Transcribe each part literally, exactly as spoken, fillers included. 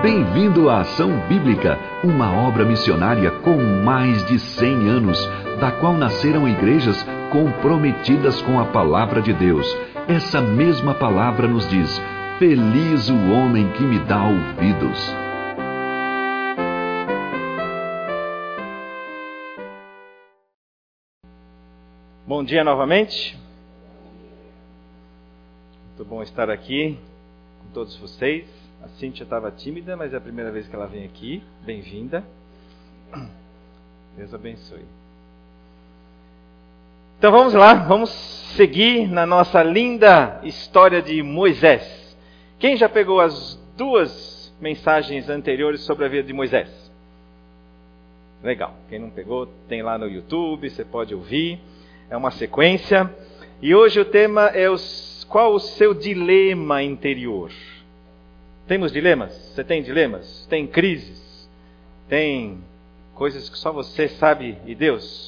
Bem-vindo à Ação Bíblica, uma obra missionária com mais de cem anos, da qual nasceram igrejas comprometidas com a palavra de Deus. Essa mesma palavra nos diz: feliz o homem que me dá ouvidos. Bom dia novamente. Muito bom estar aqui com todos vocês. A Cíntia estava tímida, mas é a primeira vez que ela vem aqui. Bem-vinda. Deus abençoe. Então vamos lá, vamos seguir na nossa linda história de Moisés. Quem já pegou as duas mensagens anteriores sobre a vida de Moisés? Legal. Quem não pegou, tem lá no YouTube, você pode ouvir. É uma sequência. E hoje o tema é os, qual o seu dilema interior? Temos dilemas? Você tem dilemas? Tem crises? Tem coisas que só você sabe e Deus?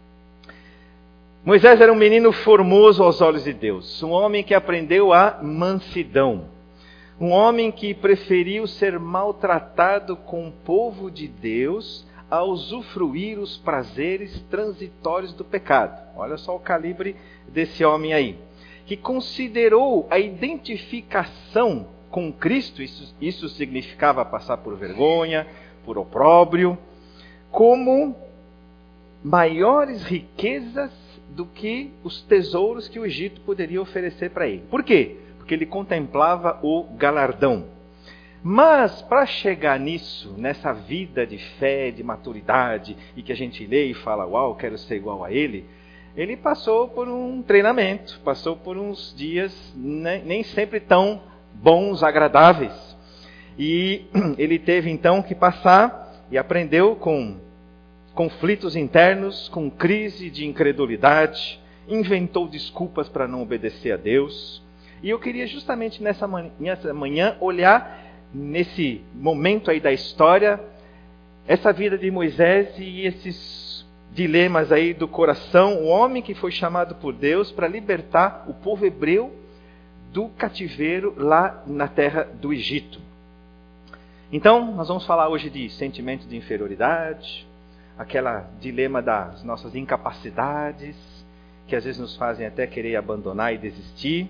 Moisés era um menino formoso aos olhos de Deus. Um homem que aprendeu a mansidão. Um homem que preferiu ser maltratado com o povo de Deus a usufruir os prazeres transitórios do pecado. Olha só o calibre desse homem aí. Que considerou a identificação com Cristo, isso, isso significava passar por vergonha, por opróbrio, como maiores riquezas do que os tesouros que o Egito poderia oferecer para ele. Por quê? Porque ele contemplava o galardão. Mas para chegar nisso, nessa vida de fé, de maturidade, e que a gente lê e fala, uau, quero ser igual a ele, ele passou por um treinamento, passou por uns dias nem, nem sempre tão bons, agradáveis. E ele teve então que passar e aprendeu com conflitos internos, com crise de incredulidade, inventou desculpas para não obedecer a Deus. E eu queria justamente nessa manhã, nessa manhã olhar nesse momento aí da história, essa vida de Moisés e esses dilemas aí do coração, o homem que foi chamado por Deus para libertar o povo hebreu do cativeiro lá na terra do Egito. Então, nós vamos falar hoje de sentimento de inferioridade, aquela dilema das nossas incapacidades, que às vezes nos fazem até querer abandonar e desistir.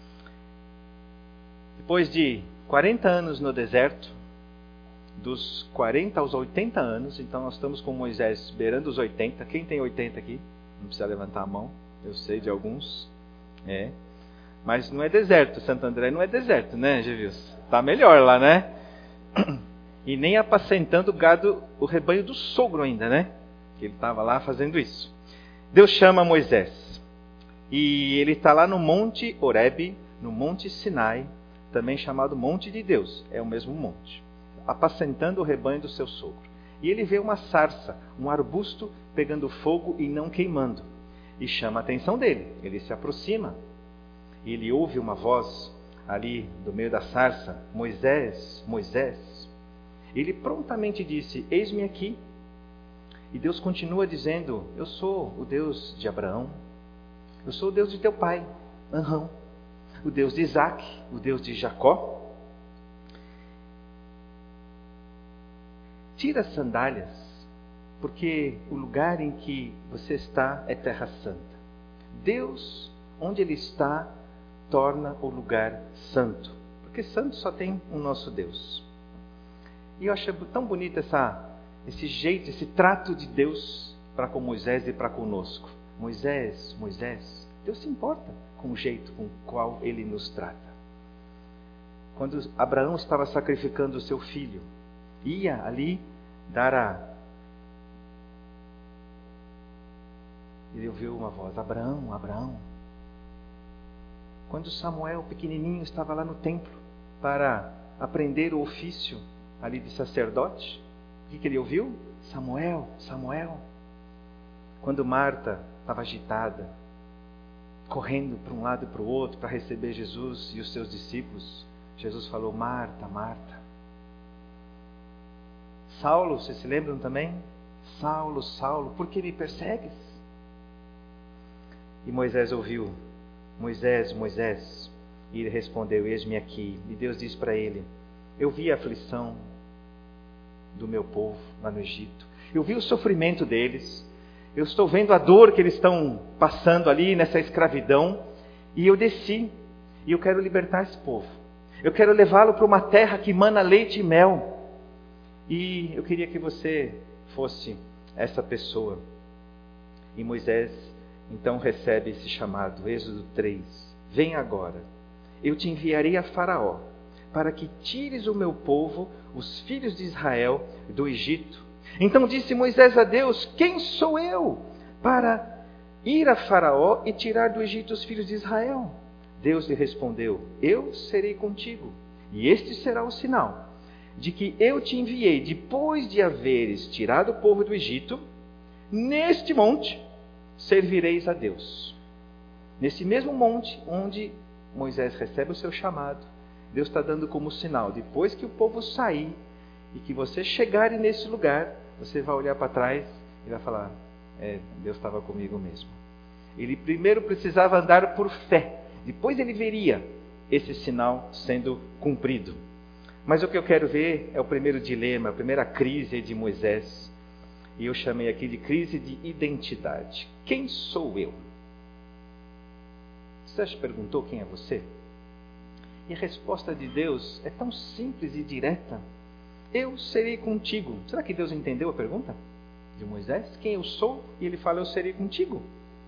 Depois de quarenta anos no deserto, dos quarenta aos oitenta anos, então nós estamos com Moisés beirando os oitenta. Quem tem oitenta aqui? Não precisa levantar a mão, eu sei de alguns. É. Mas não é deserto, Santo André não é deserto, né, Gevilson? Está melhor lá, né? E nem apacentando o gado, o rebanho do sogro ainda, né? Que ele estava lá fazendo isso. Deus chama Moisés. E ele está lá no Monte Horebe, no Monte Sinai, também chamado Monte de Deus. É o mesmo monte. Apacentando o rebanho do seu sogro. E ele vê uma sarça, um arbusto pegando fogo e não queimando. E chama a atenção dele. Ele se aproxima. E ele ouve uma voz ali do meio da sarça: Moisés, Moisés. Ele prontamente disse: eis-me aqui. E Deus continua dizendo: eu sou o Deus de Abraão, eu sou o Deus de teu pai, Arão, o Deus de Isaac, o Deus de Jacó. Tira as sandálias, porque o lugar em que você está é terra santa. Deus, onde Ele está, torna o lugar santo, porque santo só tem o nosso Deus. E eu achei tão bonito essa, esse jeito, esse trato de Deus para com Moisés e para conosco. Moisés, Moisés, Deus se importa com o jeito com o qual Ele nos trata. Quando Abraão estava sacrificando o seu filho, ia ali dar a... Ele ouviu uma voz: Abraão, Abraão. Quando Samuel, pequenininho, estava lá no templo para aprender o ofício ali de sacerdote, o que, que ele ouviu? Samuel, Samuel. Quando Marta estava agitada, correndo para um lado e para o outro para receber Jesus e os seus discípulos, Jesus falou: Marta, Marta. Saulo, vocês se lembram também? Saulo, Saulo, por que me persegues? E Moisés ouviu: Moisés, Moisés. E ele respondeu: eis-me aqui. E Deus disse para ele: eu vi a aflição do meu povo lá no Egito. Eu vi o sofrimento deles. Eu estou vendo a dor que eles estão passando ali nessa escravidão. E eu desci. E eu quero libertar esse povo. Eu quero levá-lo para uma terra que mana leite e mel. E eu queria que você fosse essa pessoa. E Moisés então recebe esse chamado. Êxodo três. Vem agora. Eu te enviarei a Faraó, para que tires o meu povo, os filhos de Israel, do Egito. Então disse Moisés a Deus: quem sou eu para ir a Faraó e tirar do Egito os filhos de Israel? Deus lhe respondeu: eu serei contigo, e este será o sinal de que eu te enviei depois de haveres tirado o povo do Egito. Neste monte servireis a Deus. Nesse mesmo monte onde Moisés recebe o seu chamado, Deus está dando como sinal: depois que o povo sair e que você chegarem nesse lugar, você vai olhar para trás e vai falar: é, Deus estava comigo mesmo. Ele primeiro precisava andar por fé, depois ele veria esse sinal sendo cumprido. Mas o que eu quero ver é o primeiro dilema, a primeira crise de Moisés. E eu chamei aqui de crise de identidade. Quem sou eu? Você já perguntou quem é você? E a resposta de Deus é tão simples e direta. Eu serei contigo. Será que Deus entendeu a pergunta de Moisés? Quem eu sou? E ele fala: eu serei contigo.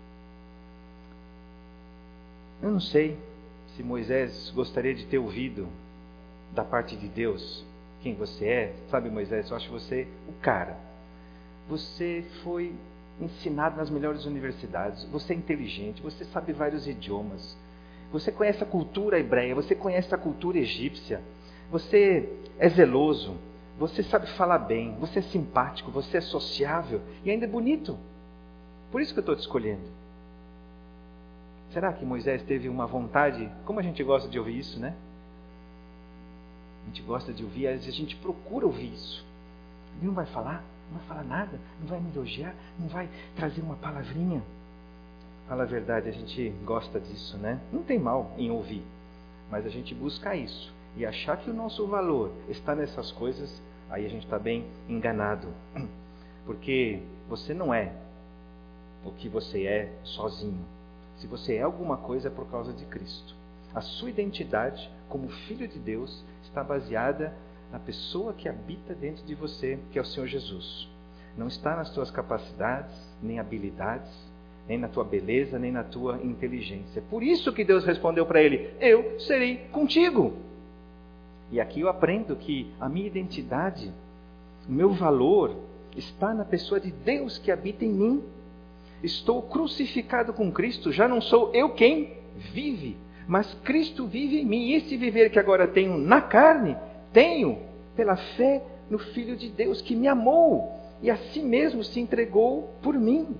Eu não sei se Moisés gostaria de ter ouvido da parte de Deus quem você é. Sabe, Moisés, eu acho você o cara. Você foi ensinado nas melhores universidades, você é inteligente, você sabe vários idiomas, você conhece a cultura hebreia, você conhece a cultura egípcia, você é zeloso, você sabe falar bem, você é simpático, você é sociável e ainda é bonito. Por isso que eu estou te escolhendo. Será que Moisés teve uma vontade? Como a gente gosta de ouvir isso, né? A gente gosta de ouvir, às vezes a gente procura ouvir isso. Ele não vai falar? Não vai falar nada? Não vai me elogiar? Não vai trazer uma palavrinha? Fala a verdade, a gente gosta disso, né? Não tem mal em ouvir, mas a gente busca isso e achar que o nosso valor está nessas coisas, aí a gente está bem enganado. Porque você não é o que você é sozinho. Se você é alguma coisa, é por causa de Cristo. A sua identidade como filho de Deus está baseada na pessoa que habita dentro de você, que é o Senhor Jesus. Não está nas tuas capacidades, nem habilidades, nem na tua beleza, nem na tua inteligência. Por isso que Deus respondeu para ele: eu serei contigo. E aqui eu aprendo que a minha identidade, o meu valor, está na pessoa de Deus que habita em mim. Estou crucificado com Cristo, já não sou eu quem vive, mas Cristo vive em mim. E esse viver que agora tenho na carne, tenho pela fé no Filho de Deus que me amou e a si mesmo se entregou por mim.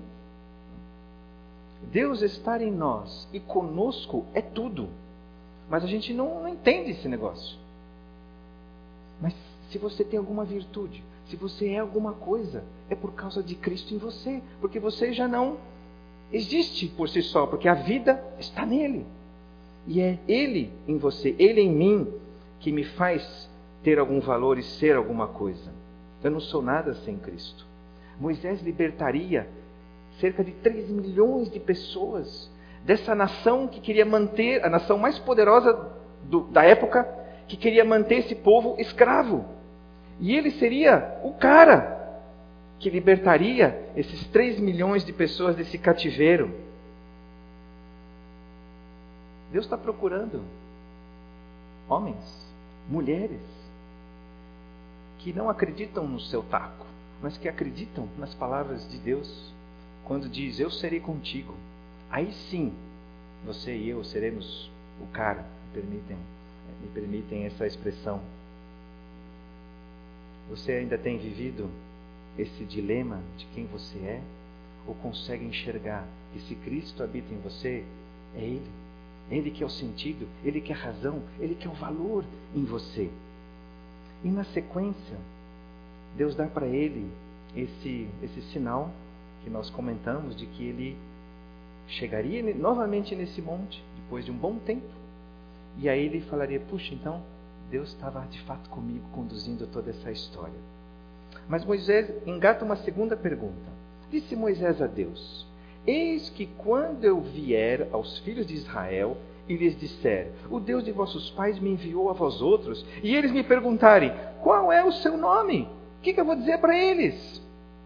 Deus estar em nós e conosco é tudo. Mas a gente não, não entende esse negócio. Mas se você tem alguma virtude, se você é alguma coisa, é por causa de Cristo em você. Porque você já não existe por si só, porque a vida está nele. E é Ele em você, Ele em mim, que me faz ter algum valor e ser alguma coisa. Eu não sou nada sem Cristo. Moisés libertaria cerca de três milhões de pessoas dessa nação que queria manter, a nação mais poderosa do, da época, que queria manter esse povo escravo. E ele seria o cara que libertaria esses três milhões de pessoas desse cativeiro. Deus está procurando homens, mulheres, que não acreditam no seu taco, mas que acreditam nas palavras de Deus. Quando diz: eu serei contigo, aí sim, você e eu seremos o cara. Me permitem, me permitem essa expressão. Você ainda tem vivido esse dilema de quem você é? Ou consegue enxergar que se Cristo habita em você, é Ele? Ele que é o sentido, Ele que é a razão, Ele que é o valor em você. E na sequência, Deus dá para ele esse, esse sinal que nós comentamos de que ele chegaria novamente nesse monte, depois de um bom tempo. E aí ele falaria: puxa, então Deus estava de fato comigo conduzindo toda essa história. Mas Moisés engata uma segunda pergunta. Disse Moisés a Deus: eis que quando eu vier aos filhos de Israel e lhes disser, o Deus de vossos pais me enviou a vós outros, e eles me perguntarem, qual é o seu nome? O que, que eu vou dizer para eles?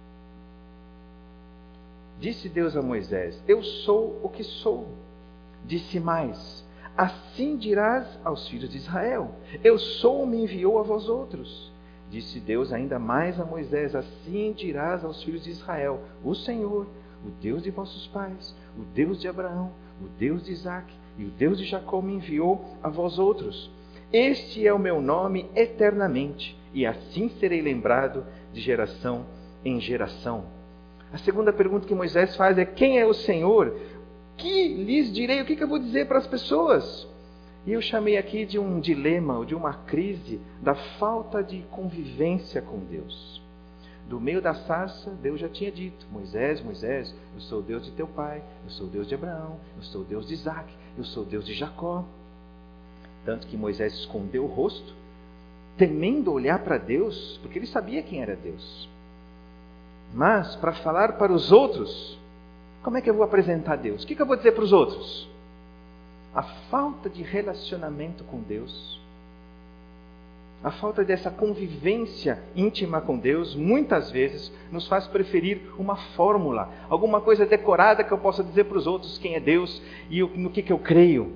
Disse Deus a Moisés, eu sou o que sou. Disse mais, assim dirás aos filhos de Israel, eu sou, me enviou a vós outros. Disse Deus ainda mais a Moisés, assim dirás aos filhos de Israel, o Senhor, o Deus de vossos pais, o Deus de Abraão, o Deus de Isaque e o Deus de Jacó me enviou a vós outros. Este é o meu nome eternamente, e assim serei lembrado de geração em geração. A segunda pergunta que Moisés faz é, quem é o Senhor? Que lhes direi? O que eu vou dizer para as pessoas? E eu chamei aqui de um dilema, ou de uma crise da falta de convivência com Deus. Do meio da sarça, Deus já tinha dito, Moisés, Moisés, eu sou o Deus de teu pai, eu sou o Deus de Abraão, eu sou o Deus de Isaque, eu sou o Deus de Jacó. Tanto que Moisés escondeu o rosto, temendo olhar para Deus, porque ele sabia quem era Deus. Mas, para falar para os outros, como é que eu vou apresentar Deus? O que eu vou dizer para os outros? A falta de relacionamento com Deus, a falta dessa convivência íntima com Deus, muitas vezes nos faz preferir uma fórmula, alguma coisa decorada que eu possa dizer para os outros quem é Deus e no que, que eu creio.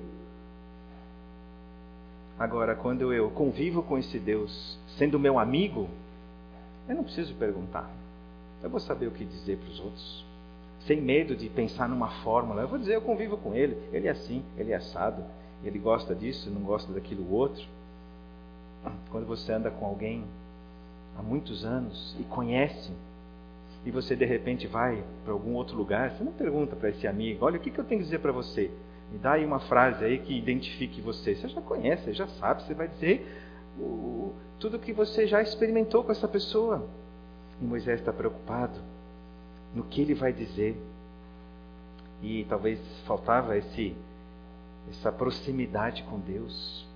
Agora, quando eu convivo com esse Deus, sendo meu amigo, eu não preciso perguntar. Eu vou saber o que dizer para os outros. Sem medo de pensar numa fórmula. Eu vou dizer, eu convivo com ele. Ele é assim, ele é assado. Ele gosta disso, não gosta daquilo outro. Quando você anda com alguém há muitos anos e conhece, e você de repente vai para algum outro lugar, você não pergunta para esse amigo, olha, o que eu tenho que dizer para você? Me dá aí uma frase aí que identifique você. Você já conhece, você já sabe, você vai dizer o, tudo que você já experimentou com essa pessoa. E Moisés está preocupado no que ele vai dizer. E talvez faltava esse, essa proximidade com Deus.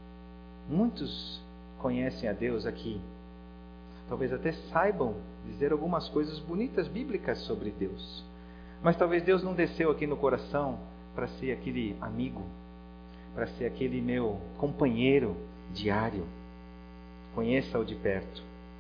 Muitos conhecem a Deus aqui. Talvez até saibam dizer algumas coisas bonitas bíblicas sobre Deus. Mas talvez Deus não desceu aqui no coração para ser aquele amigo, para ser aquele meu companheiro diário. Conheça-o de perto.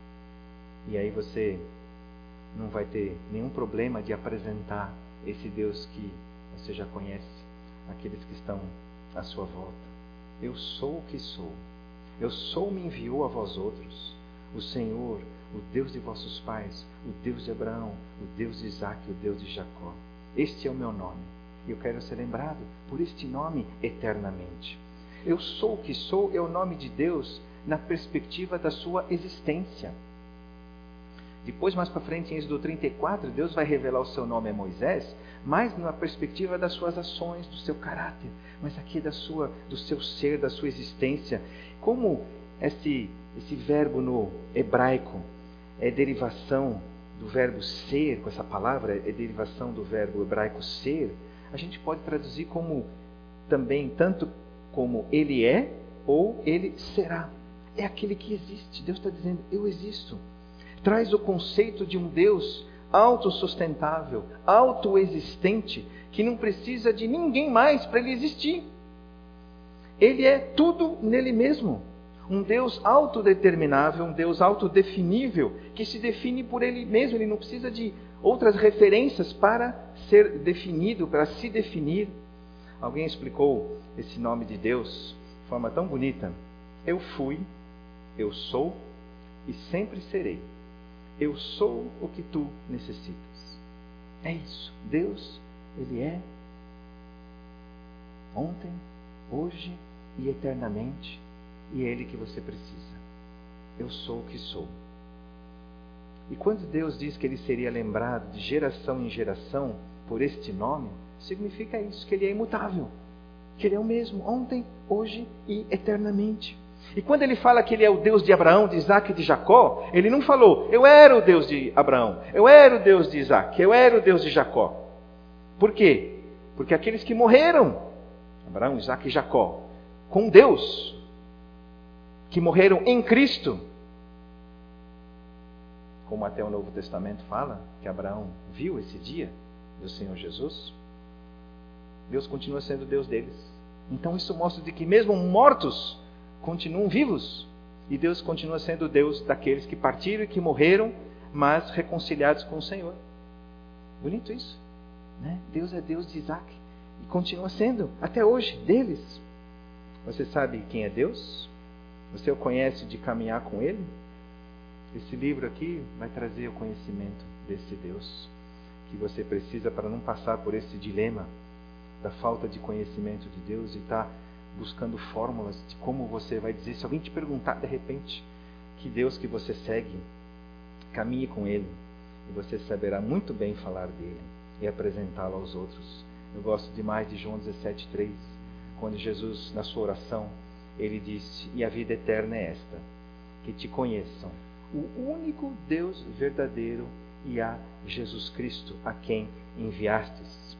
E aí você não vai ter nenhum problema de apresentar esse Deus que você já conhece, àqueles que estão à sua volta. Eu sou o que sou. Eu sou, me enviou a vós outros. O Senhor, o Deus de vossos pais, o Deus de Abraão, o Deus de Isaque, o Deus de Jacó. Este é o meu nome. E eu quero ser lembrado por este nome eternamente. Eu sou o que sou é o nome de Deus na perspectiva da sua existência. Depois, mais para frente, em Êxodo trinta e quatro, Deus vai revelar o seu nome a Moisés, mas na perspectiva das suas ações, do seu caráter, mas aqui da sua, do seu ser, da sua existência. Como esse, esse verbo no hebraico é derivação do verbo ser, com essa palavra, é derivação do verbo hebraico ser, a gente pode traduzir como também, tanto como ele é, ou ele será. É aquele que existe. Deus está dizendo, eu existo. Traz o conceito de um Deus autossustentável, autoexistente, que não precisa de ninguém mais para ele existir. Ele é tudo nele mesmo. Um Deus autodeterminável, um Deus autodefinível, que se define por ele mesmo. Ele não precisa de outras referências para ser definido, para se definir. Alguém explicou esse nome de Deus de forma tão bonita. Eu fui, eu sou e sempre serei. Eu sou o que tu necessitas. É isso. Deus, Ele é ontem, hoje e eternamente. E é Ele que você precisa. Eu sou o que sou. E quando Deus diz que Ele seria lembrado de geração em geração por este nome, significa isso, que Ele é imutável. Que Ele é o mesmo, ontem, hoje e eternamente. E quando ele fala que ele é o Deus de Abraão, de Isaque e de Jacó, ele não falou, eu era o Deus de Abraão, eu era o Deus de Isaque, eu era o Deus de Jacó. Por quê? Porque aqueles que morreram, Abraão, Isaque e Jacó, com Deus, que morreram em Cristo, como até o Novo Testamento fala, que Abraão viu esse dia do Senhor Jesus, Deus continua sendo Deus deles. Então isso mostra de que mesmo mortos continuam vivos. E Deus continua sendo Deus daqueles que partiram e que morreram, mas reconciliados com o Senhor. Bonito isso, né? Deus é Deus de Isaac e continua sendo, até hoje, deles. Você sabe quem é Deus? Você o conhece de caminhar com Ele? Esse livro aqui vai trazer o conhecimento desse Deus que você precisa para não passar por esse dilema da falta de conhecimento de Deus e estar buscando fórmulas de como você vai dizer. Se alguém te perguntar de repente que Deus que você segue, caminhe com Ele e você saberá muito bem falar dele e apresentá-lo aos outros. Eu gosto demais de João dezessete, três, quando Jesus, na sua oração, ele disse: e a vida eterna é esta, que te conheçam, o único Deus verdadeiro e a Jesus Cristo, a quem enviastes.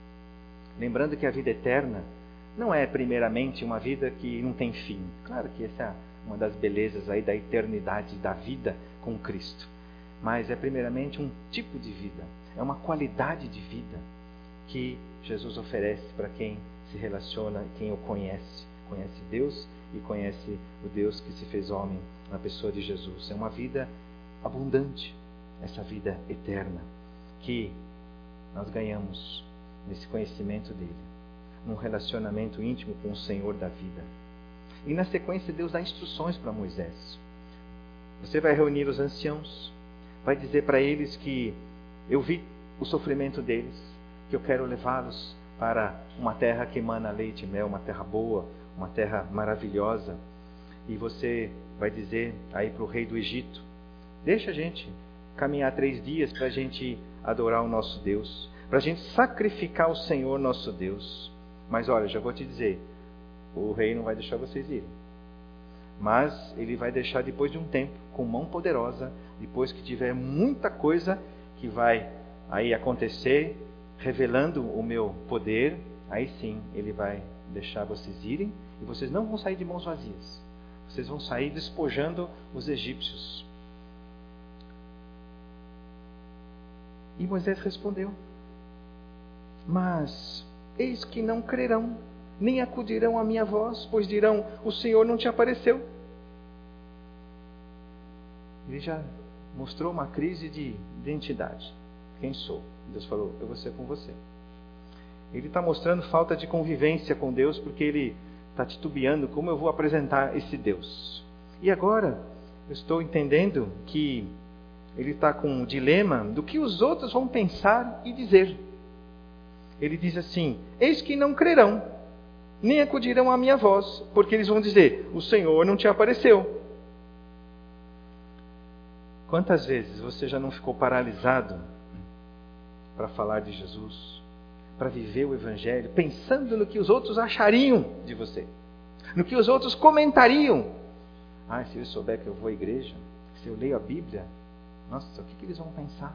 Lembrando que a vida eterna não é primeiramente uma vida que não tem fim. Claro que essa é uma das belezas aí da eternidade da vida com Cristo. Mas é primeiramente um tipo de vida, é uma qualidade de vida que Jesus oferece para quem se relaciona, quem o conhece. Conhece Deus e conhece o Deus que se fez homem na pessoa de Jesus. É uma vida abundante, essa vida eterna que nós ganhamos nesse conhecimento dele, num relacionamento íntimo com o Senhor da vida. E na sequência Deus dá instruções para Moisés. Você vai reunir os anciãos, vai dizer para eles que eu vi o sofrimento deles, que eu quero levá-los para uma terra que emana leite e mel, uma terra boa, uma terra maravilhosa. E você vai dizer aí para o rei do Egito: deixa a gente caminhar três dias para a gente adorar o nosso Deus, para a gente sacrificar o Senhor nosso Deus. Mas olha, já vou te dizer, o rei não vai deixar vocês irem. Mas ele vai deixar depois de um tempo, com mão poderosa, depois que tiver muita coisa que vai aí acontecer, revelando o meu poder, aí sim ele vai deixar vocês irem, e vocês não vão sair de mãos vazias. Vocês vão sair despojando os egípcios. E Moisés respondeu: mas eis que não crerão, nem acudirão à minha voz, pois dirão: o Senhor não te apareceu. Ele já mostrou uma crise de identidade. Quem sou? Deus falou: eu vou ser com você. Ele está mostrando falta de convivência com Deus, porque ele está titubeando como eu vou apresentar esse Deus. E agora eu estou entendendo que ele está com um dilema do que os outros vão pensar e dizer. Ele diz assim: eis que não crerão, nem acudirão à minha voz, porque eles vão dizer: o Senhor não te apareceu. Quantas vezes você já não ficou paralisado para falar de Jesus, para viver o Evangelho, pensando no que os outros achariam de você, no que os outros comentariam? Ah, se eu souber que eu vou à igreja, se eu leio a Bíblia, nossa, o que, que eles vão pensar?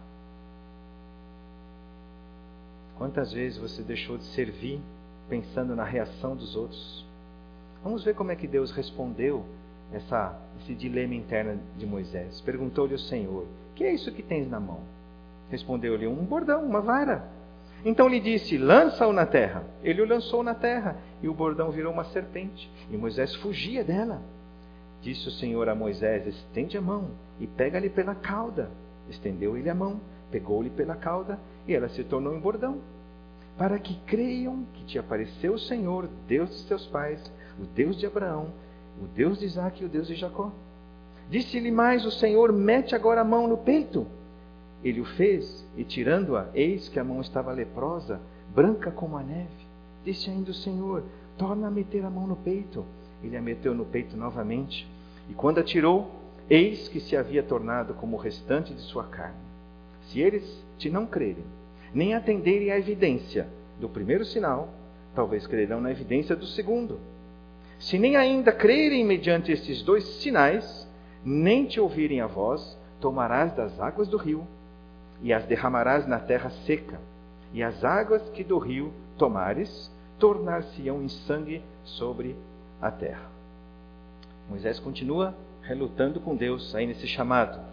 Quantas vezes você deixou de servir pensando na reação dos outros? Vamos ver como é que Deus respondeu essa, esse dilema interno de Moisés. Perguntou-lhe o Senhor: que é isso que tens na mão? Respondeu-lhe: um bordão, uma vara. Então lhe disse: lança-o na terra. Ele o lançou na terra, e o bordão virou uma serpente, e Moisés fugia dela. Disse o Senhor a Moisés: estende a mão e pega-lhe pela cauda. Estendeu-lhe a mão, pegou-lhe pela cauda, e ela se tornou um bordão, para que creiam que te apareceu o Senhor, Deus de teus pais, o Deus de Abraão, o Deus de Isaque e o Deus de Jacó. Disse-lhe mais o Senhor: mete agora a mão no peito. Ele o fez, e tirando-a, eis que a mão estava leprosa, branca como a neve. Disse ainda o Senhor: torna a meter a mão no peito. Ele a meteu no peito novamente, e quando a tirou, eis que se havia tornado como o restante de sua carne. Se eles te não crerem, nem atenderem à evidência do primeiro sinal, talvez crerão na evidência do segundo. Se nem ainda crerem mediante estes dois sinais, nem te ouvirem a voz, tomarás das águas do rio, e as derramarás na terra seca, e as águas que do rio tomares, tornar-se-ão em sangue sobre a terra. Moisés continua relutando com Deus aí nesse chamado.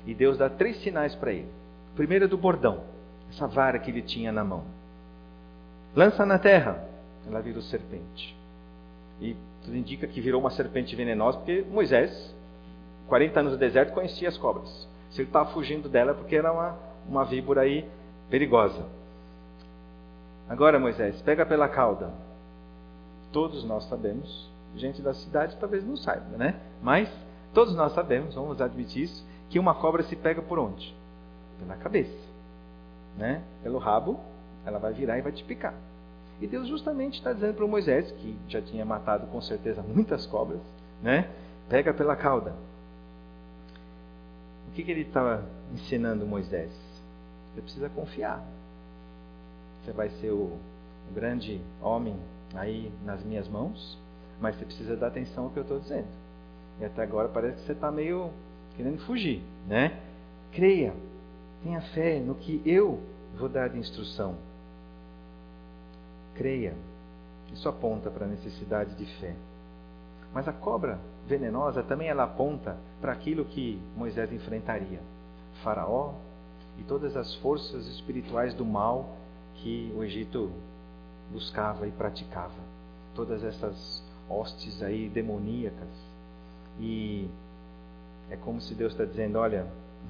E Deus dá três sinais para ele. O primeiro é do bordão, essa vara que ele tinha na mão. Lança na terra, ela virou serpente. E tudo indica que virou uma serpente venenosa, porque Moisés, quarenta anos no deserto, conhecia as cobras. Se ele estava fugindo dela, porque era uma, uma víbora aí perigosa. Agora, Moisés, pega pela cauda. Todos nós sabemos, gente da cidade talvez não saiba, né? Mas todos nós sabemos, vamos admitir isso, que uma cobra se pega por onde? Pela cabeça, né? Pelo rabo, ela vai virar e vai te picar. E Deus justamente está dizendo para o Moisés, que já tinha matado com certeza muitas cobras, né? Pega pela cauda. O que, que ele estava ensinando Moisés? Você precisa confiar. Você vai ser o, o grande homem aí nas minhas mãos, mas você precisa dar atenção ao que eu estou dizendo. E até agora parece que você está meio querendo fugir, né? Creia, tenha fé no que eu vou dar de instrução. Creia. Isso aponta para a necessidade de fé. Mas a cobra venenosa também ela aponta para aquilo que Moisés enfrentaria. Faraó e todas as forças espirituais do mal que o Egito buscava e praticava. Todas essas hostes aí demoníacas. E é como se Deus está dizendo, olha,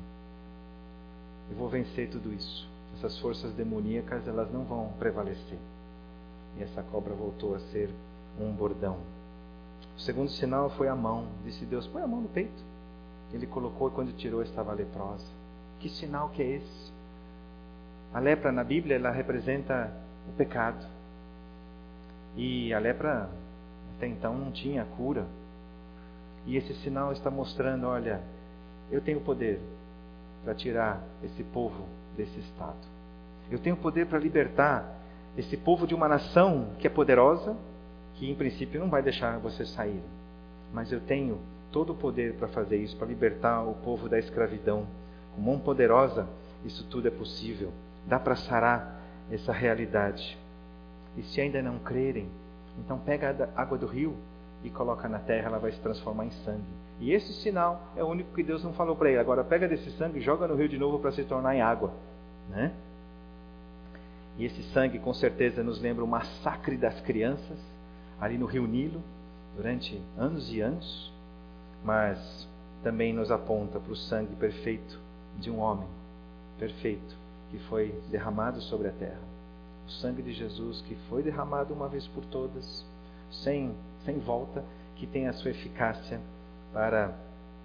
eu vou vencer tudo isso. Essas forças demoníacas, elas não vão prevalecer. E essa cobra voltou a ser um bordão. O segundo sinal foi a mão. Disse Deus, põe a mão no peito. Ele colocou e quando tirou estava leprosa. Que sinal que é esse? A lepra na Bíblia, ela representa o pecado. E a lepra, até então, não tinha cura. E esse sinal está mostrando, olha, eu tenho poder para tirar esse povo desse estado. Eu tenho poder para libertar esse povo de uma nação que é poderosa, que em princípio não vai deixar você sair. Mas eu tenho todo o poder para fazer isso, para libertar o povo da escravidão. Com mão poderosa, isso tudo é possível. Dá para sarar essa realidade. E se ainda não crerem, então pega a água do rio e coloca na terra, ela vai se transformar em sangue. E esse sinal é o único que Deus não falou para ele. Agora pega desse sangue e joga no rio de novo para se tornar em água, né? E esse sangue com certeza nos lembra o massacre das crianças ali no rio Nilo durante anos e anos, mas também nos aponta para o sangue perfeito de um homem perfeito que foi derramado sobre a terra. O sangue de Jesus que foi derramado uma vez por todas, sem, sem volta, que tem a sua eficácia para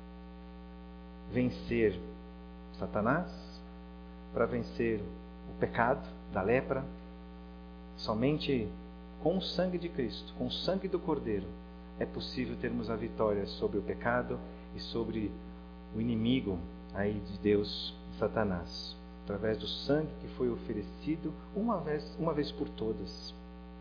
vencer Satanás, para vencer o pecado da lepra. Somente com o sangue de Cristo, com o sangue do Cordeiro, é possível termos a vitória sobre o pecado e sobre o inimigo aí de Deus, Satanás, através do sangue que foi oferecido uma vez, uma vez por todas.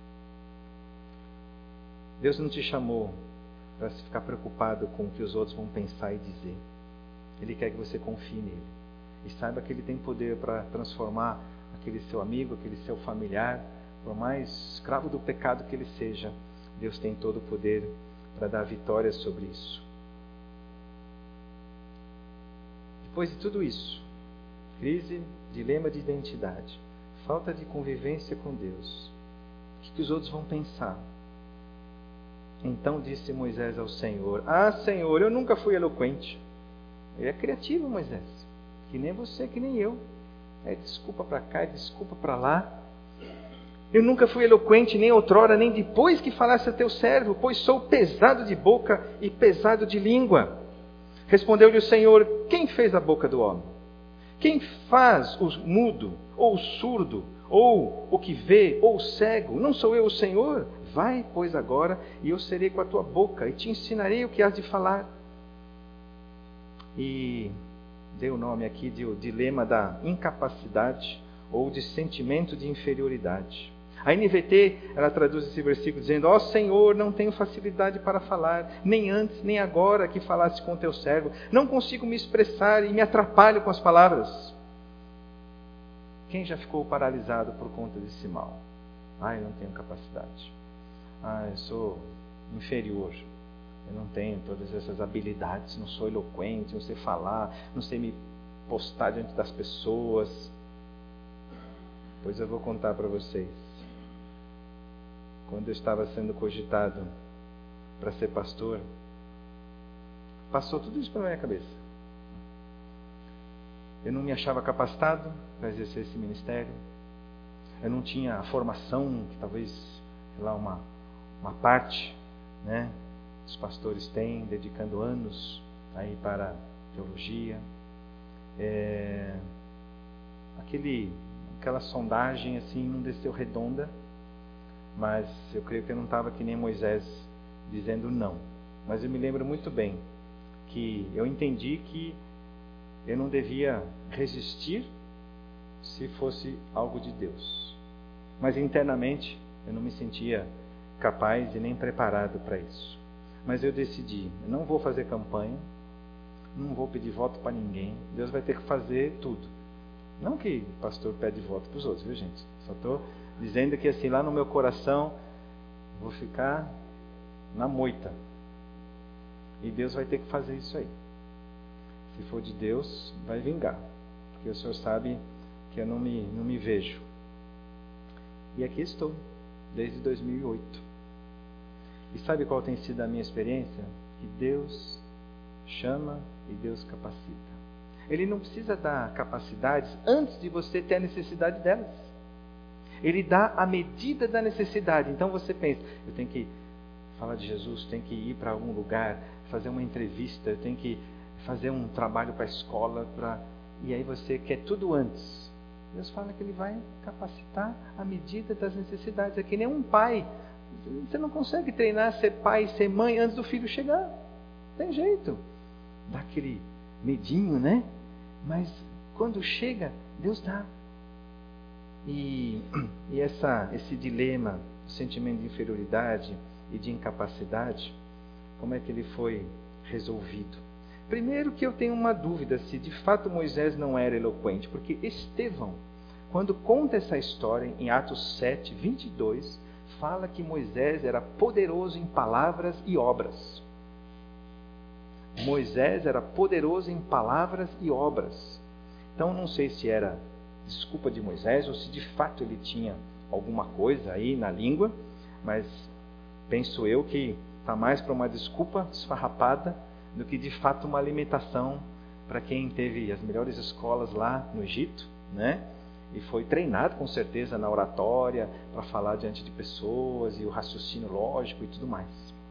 Deus não te chamou para se ficar preocupado com o que os outros vão pensar e dizer. Ele quer que você confie nele e saiba que ele tem poder para transformar aquele seu amigo, aquele seu familiar, por mais escravo do pecado que ele seja. Deus tem todo o poder para dar vitória sobre isso. Depois de tudo isso, crise, dilema de identidade, falta de convivência com Deus, o que, que os outros vão pensar? Então disse Moisés ao Senhor, ah Senhor, eu nunca fui eloquente. Ele é criativo, Moisés, que nem você, que nem eu. É desculpa para cá, é desculpa para lá. Eu nunca fui eloquente, nem outrora, nem depois que falasse a teu servo, pois sou pesado de boca e pesado de língua. Respondeu-lhe o Senhor, quem fez a boca do homem? Quem faz o mudo, ou o surdo, ou o que vê, ou o cego? Não sou eu o Senhor? Vai, pois, agora, e eu serei com a tua boca, e te ensinarei o que has de falar. E deu o nome aqui de o dilema da incapacidade, ou de sentimento de inferioridade. A N V T, ela traduz esse versículo dizendo, ó Senhor, não tenho facilidade para falar, nem antes, nem agora que falaste com teu servo. Não consigo me expressar e me atrapalho com as palavras. Quem já ficou paralisado por conta desse mal? Ah, eu não tenho capacidade. Ah, eu sou inferior. Eu não tenho todas essas habilidades, não sou eloquente, não sei falar, não sei me postar diante das pessoas. Pois eu vou contar para vocês. Quando eu estava sendo cogitado para ser pastor, passou tudo isso pela minha cabeça. Eu não me achava capacitado para exercer esse ministério. Eu não tinha a formação que talvez, sei lá, uma, uma parte, né, os pastores têm, dedicando anos aí para teologia. É, aquele, aquela sondagem assim não desceu redonda, mas eu creio que eu não estava que nem Moisés dizendo não. Mas eu me lembro muito bem que eu entendi que eu não devia resistir se fosse algo de Deus. Mas internamente eu não me sentia capaz e nem preparado para isso. Mas eu decidi, eu não vou fazer campanha, não vou pedir voto para ninguém. Deus vai ter que fazer tudo. Não que o pastor pede voto para os outros, viu, gente? Só estou dizendo que assim, lá no meu coração, vou ficar na moita. E Deus vai ter que fazer isso aí. Se for de Deus, vai vingar. Porque o Senhor sabe que eu não me, não me vejo. E aqui estou, desde dois mil e oito. E sabe qual tem sido a minha experiência? Que Deus chama e Deus capacita. Ele não precisa dar capacidades antes de você ter a necessidade delas. Ele dá a medida da necessidade. Então você pensa, eu tenho que falar de Jesus, tenho que ir para algum lugar, fazer uma entrevista, eu tenho que fazer um trabalho para a escola, pra... e aí você quer tudo antes. Deus fala que Ele vai capacitar à medida das necessidades. É que nem um pai. Você não consegue treinar ser pai e ser mãe antes do filho chegar. Não tem jeito. Dá aquele medinho, né? Mas quando chega, Deus dá. E, e essa, esse dilema, o sentimento de inferioridade e de incapacidade, como é que ele foi resolvido? Primeiro que eu tenho uma dúvida se de fato Moisés não era eloquente, porque Estevão, quando conta essa história em Atos sete, vinte e dois, fala que Moisés era poderoso em palavras e obras. Moisés era poderoso em palavras e obras. Então não sei se era desculpa de Moisés ou se de fato ele tinha alguma coisa aí na língua, mas penso eu que está mais para uma desculpa esfarrapada do que de fato uma alimentação para quem teve as melhores escolas lá no Egito, né? E foi treinado com certeza na oratória para falar diante de pessoas e o raciocínio lógico e tudo mais.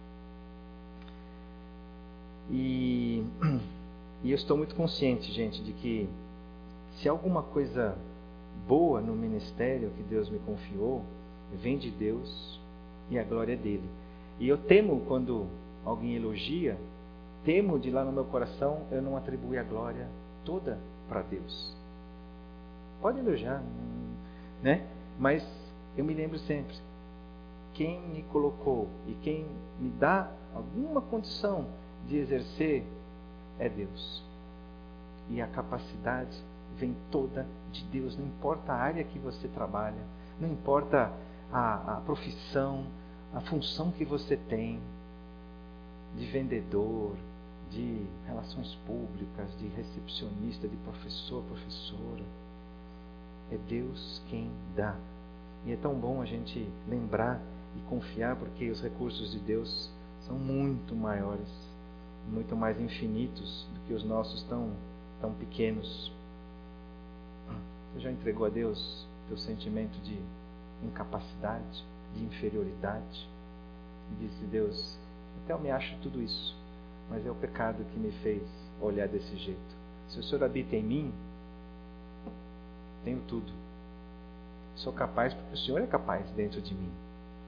E, e eu estou muito consciente, gente, de que se alguma coisa boa no ministério que Deus me confiou, vem de Deus e a glória é dele. E eu temo quando alguém elogia, temo de lá no meu coração eu não atribuir a glória toda para Deus. Pode elogiar, né? Mas eu me lembro sempre, quem me colocou e quem me dá alguma condição de exercer é Deus. E a capacidade vem toda de Deus, não importa a área que você trabalha, não importa a, a profissão, a função que você tem, de vendedor, de relações públicas, de recepcionista, de professor, professora. É Deus quem dá. E é tão bom a gente lembrar e confiar, porque os recursos de Deus são muito maiores, muito mais infinitos do que os nossos tão, tão pequenos. Você já entregou a Deus teu sentimento de incapacidade, de inferioridade? E disse, Deus, até eu me acho tudo isso, mas é o pecado que me fez olhar desse jeito. Se o Senhor habita em mim, tenho tudo. Sou capaz porque o Senhor é capaz dentro de mim.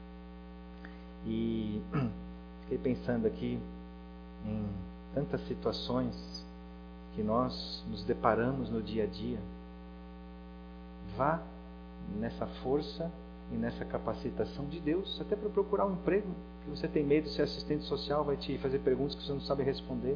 E fiquei pensando aqui em tantas situações que nós nos deparamos no dia a dia. Vá nessa força e nessa capacitação de Deus, até para procurar um emprego, que você tem medo de ser assistente social, vai te fazer perguntas que você não sabe responder.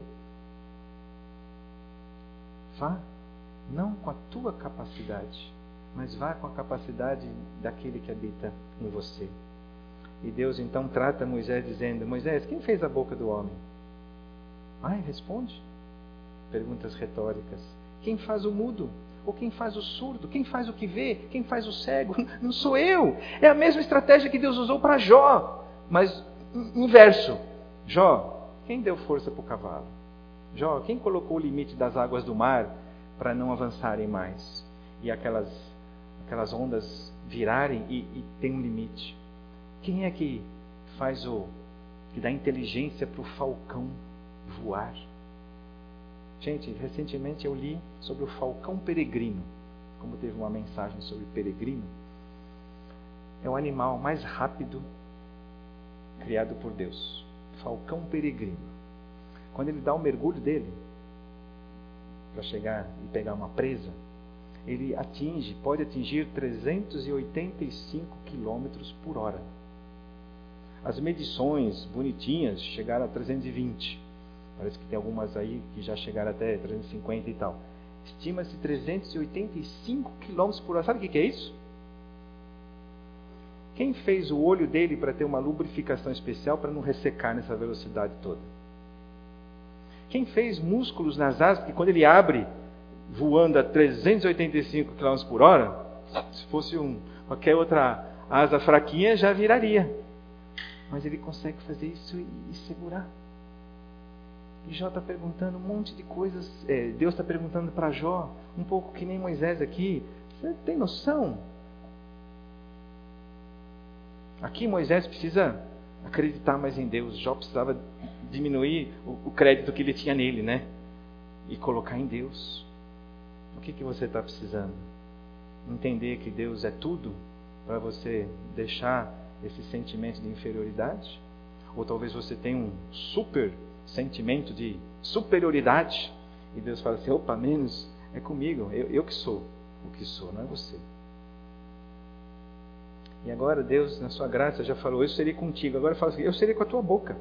Vá, não com a tua capacidade, mas vá com a capacidade daquele que habita em você. E Deus então trata Moisés dizendo, Moisés, quem fez a boca do homem? Ai, responde. Perguntas retóricas. Quem faz o mudo? Ou quem faz o surdo? Quem faz o que vê? Quem faz o cego? Não sou eu. É a mesma estratégia que Deus usou para Jó. Mas inverso. Jó, quem deu força para o cavalo? Jó, quem colocou o limite das águas do mar para não avançarem mais? E aquelas, aquelas ondas virarem e, e tem um limite. Quem é que faz o... que dá inteligência para o falcão voar? Gente, recentemente eu li sobre o falcão peregrino. Como teve uma mensagem sobre peregrino. É o animal mais rápido criado por Deus. Falcão peregrino. Quando ele dá o mergulho dele, para chegar e pegar uma presa, ele atinge, pode atingir trezentos e oitenta e cinco quilômetros por hora. As medições bonitinhas chegaram a trezentos e vinte. Parece que tem algumas aí que já chegaram até trezentos e cinquenta e tal. Estima-se trezentos e oitenta e cinco quilômetros por hora. Sabe o que é isso? Quem fez o olho dele para ter uma lubrificação especial para não ressecar nessa velocidade toda? Quem fez músculos nas asas, que quando ele abre, voando a trezentos e oitenta e cinco quilômetros por hora, se fosse um, qualquer outra asa fraquinha, já viraria. Mas ele consegue fazer isso e, e segurar. E Jó está perguntando um monte de coisas. É, Deus está perguntando para Jó, um pouco que nem Moisés aqui. Você tem noção? Aqui Moisés precisa acreditar mais em Deus. Jó precisava diminuir o, o crédito que ele tinha nele, né? E colocar em Deus. O que, que você está precisando? Entender que Deus é tudo para você deixar esse sentimento de inferioridade? Ou talvez você tenha um super sentimento de superioridade e Deus fala assim, opa, menos é comigo, eu, eu que sou o que sou, não é você. E agora Deus, na sua graça, já falou, eu serei contigo. Agora fala assim, eu serei com a tua boca.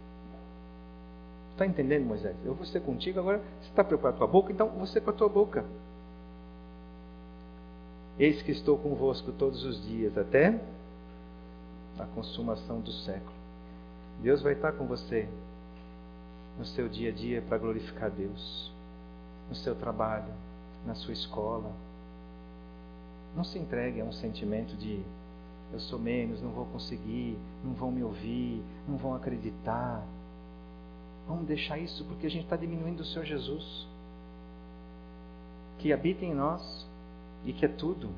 Está entendendo, Moisés? Eu vou ser contigo, agora você está preocupado com a boca, então você com a tua boca. Eis que estou convosco todos os dias, até a consumação do século. Deus vai estar com você no seu dia a dia para glorificar Deus, no seu trabalho, na sua escola. Não se entregue a um sentimento de eu sou menos, não vou conseguir, não vão me ouvir, não vão acreditar. Vamos deixar isso porque a gente está diminuindo o Senhor Jesus, que habita em nós e que é tudo.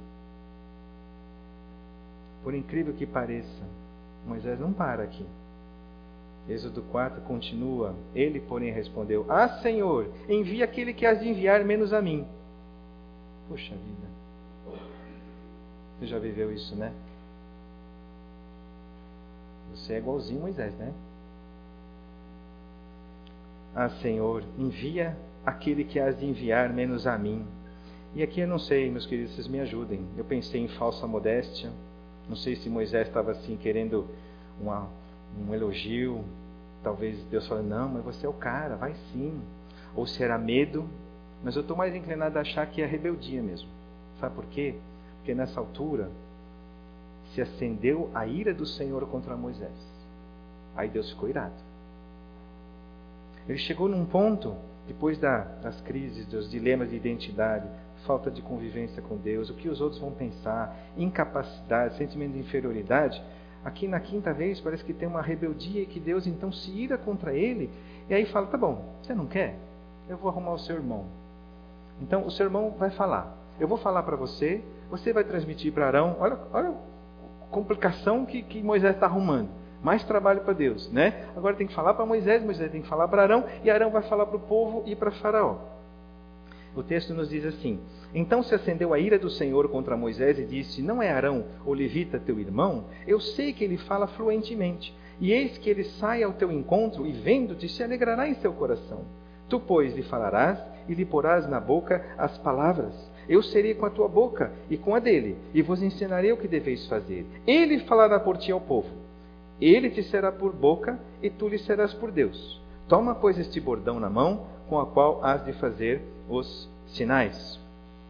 Por incrível que pareça, Moisés não para aqui. Êxodo quatro continua, ele porém respondeu, ah Senhor, envia aquele que has de enviar menos a mim. Poxa vida, você já viveu isso, né? Você é igualzinho Moisés, né? Ah Senhor, envia aquele que has de enviar menos a mim. E aqui eu não sei, meus queridos, vocês me ajudem. Eu pensei em falsa modéstia. Não sei se Moisés estava assim querendo uma, um elogio. Talvez Deus fale, não, mas você é o cara, vai sim. Ou se era medo. Mas eu estou mais inclinado a achar que é rebeldia mesmo. Sabe por quê? Porque nessa altura se acendeu a ira do Senhor contra Moisés. Aí Deus ficou irado. Ele chegou num ponto, depois da, das crises, dos dilemas de identidade, falta de convivência com Deus, o que os outros vão pensar, incapacidade, sentimento de inferioridade. Aqui na quinta vez parece que tem uma rebeldia e que Deus então se ira contra ele. E aí fala, tá bom, você não quer? Eu vou arrumar o seu irmão. Então o seu irmão vai falar. Eu vou falar para você, você vai transmitir para Arão. Olha, olha a complicação que, que Moisés está arrumando. Mais trabalho para Deus, né? Agora tem que falar para Moisés, Moisés tem que falar para Arão, e Arão vai falar para o povo e para Faraó. O texto nos diz assim, então se acendeu a ira do Senhor contra Moisés e disse, não é Arão, o levita, teu irmão? Eu sei que ele fala fluentemente, e eis que ele sai ao teu encontro e vendo-te se alegrará em seu coração. Tu, pois, lhe falarás e lhe porás na boca as palavras. Eu serei com a tua boca e com a dele, e vos ensinarei o que deveis fazer. Ele falará por ti ao povo. Ele te será por boca e tu lhe serás por Deus. Toma, pois, este bordão na mão, com a qual has de fazer os sinais.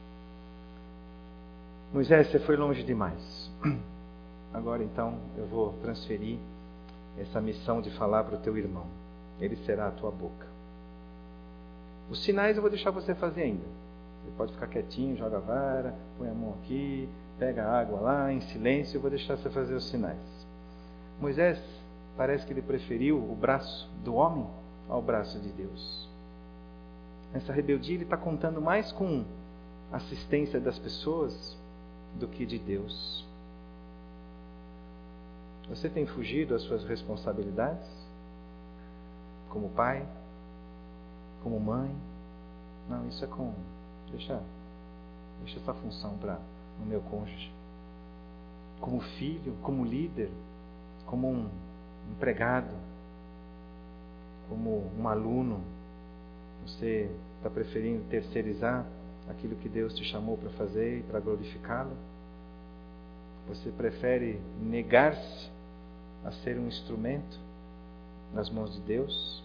Moisés, você foi longe demais. Agora, então, eu vou transferir essa missão de falar para o teu irmão. Ele será a tua boca. Os sinais eu vou deixar você fazer ainda. Você pode ficar quietinho, joga a vara, põe a mão aqui, pega a água lá, em silêncio, eu vou deixar você fazer os sinais. Moisés, parece que ele preferiu o braço do homem ao braço de Deus. Nessa rebeldia ele está contando mais com a assistência das pessoas do que de Deus. Você tem fugido às suas responsabilidades? Como pai? Como mãe? Não, isso é com... Deixa, deixa essa função para o meu cônjuge. Como filho, como líder, como um empregado, como um aluno. Você está preferindo terceirizar aquilo que Deus te chamou para fazer e para glorificá-lo? Você prefere negar-se a ser um instrumento nas mãos de Deus?